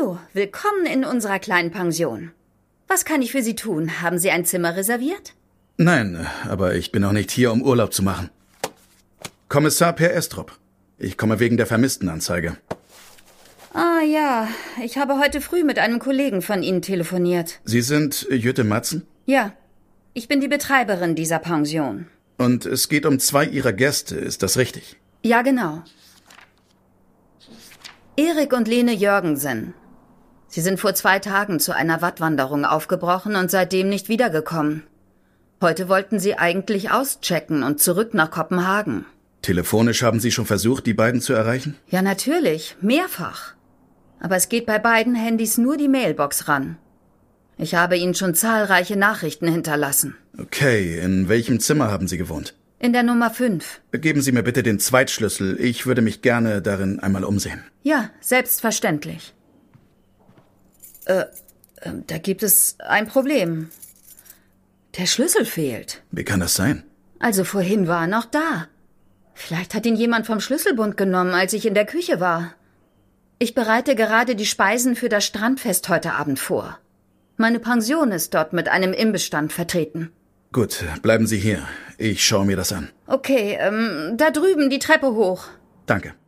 Hallo, willkommen in unserer kleinen Pension. Was kann ich für Sie tun? Haben Sie ein Zimmer reserviert? Nein, aber ich bin auch nicht hier, um Urlaub zu machen. Kommissar Per Estrup. Ich komme wegen der Vermisstenanzeige. Ah ja, ich habe heute früh mit einem Kollegen von Ihnen telefoniert. Sie sind Jytte Madsen? Ja, ich bin die Betreiberin dieser Pension. Und es geht um 2 Ihrer Gäste, ist das richtig? Ja, genau. Erik und Lene Jörgensen. Sie sind vor 2 Tagen zu einer Wattwanderung aufgebrochen und seitdem nicht wiedergekommen. Heute wollten sie eigentlich auschecken und zurück nach Kopenhagen. Telefonisch haben Sie schon versucht, die beiden zu erreichen? Ja, natürlich. Mehrfach. Aber es geht bei beiden Handys nur die Mailbox ran. Ich habe ihnen schon zahlreiche Nachrichten hinterlassen. Okay, in welchem Zimmer haben Sie gewohnt? In der Nummer 5. Geben Sie mir bitte den Zweitschlüssel. Ich würde mich gerne darin einmal umsehen. Ja, selbstverständlich. Da gibt es ein Problem. Der Schlüssel fehlt. Wie kann das sein? Also vorhin war er noch da. Vielleicht hat ihn jemand vom Schlüsselbund genommen, als ich in der Küche war. Ich bereite gerade die Speisen für das Strandfest heute Abend vor. Meine Pension ist dort mit einem Imbissstand vertreten. Gut, bleiben Sie hier. Ich schaue mir das an. Okay, da drüben die Treppe hoch. Danke.